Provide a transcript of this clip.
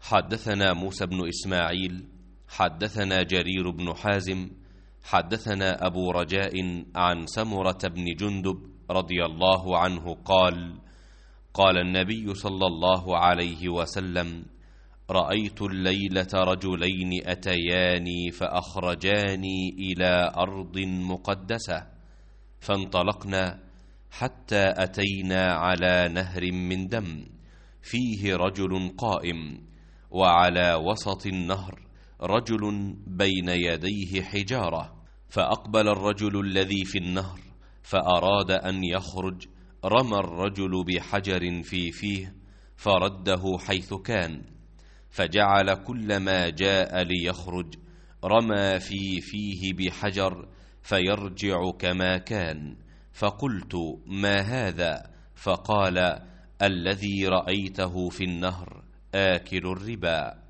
حدثنا موسى بن إسماعيل حدثنا جرير بن حازم حدثنا أبو رجاء عن سمرة بن جندب رضي الله عنه قال: قال النبي صلى الله عليه وسلم: رأيت الليلة رجلين أتياني فأخرجاني إلى أرض مقدسة، فانطلقنا حتى أتينا على نهر من دم فيه رجل قائم، وعلى وسط النهر رجل بين يديه حجارة، فأقبل الرجل الذي في النهر فأراد أن يخرج، رمى الرجل بحجر في فيه فرده حيث كان، فجعل كلما جاء ليخرج رمى في فيه بحجر فيرجع كما كان، فقلت: ما هذا؟ فقال: الذي رأيته في النهر آكل الربا.